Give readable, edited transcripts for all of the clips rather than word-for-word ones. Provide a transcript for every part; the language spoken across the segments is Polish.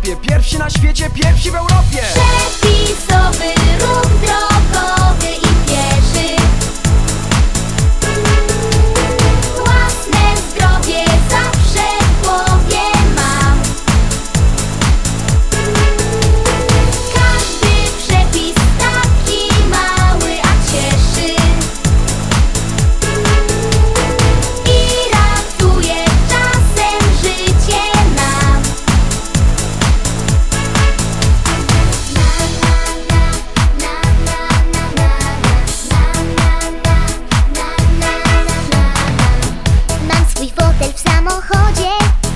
topie, pierwsi na świecie, pierwsi w Europie. Przepisowy ruch drogowy i pieszy. Własne zdrowie zawsze w głowie mam. Każdy przepis taki mały, a cieszy. I ratuje czasem życie nam. Mam swój fotel w samochodzie,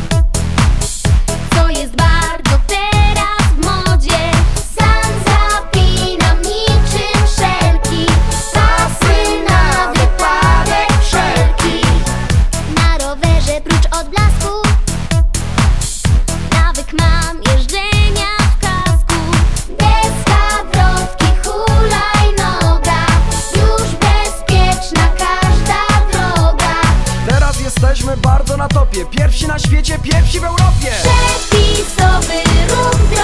co jest bardzo teraz w modzie. Sam zapinam niczym szelki, pasy na wypadek wszelki. Na rowerze prócz odblasku nawyk mam jeżdżenia w kasku. Deska, wrotki, hulajnoga, już bezpieczna każda droga. Teraz jesteśmy bardzo na topie, pierwsi na świecie, pierwsi w Europie. Przepisowy ruch drogowy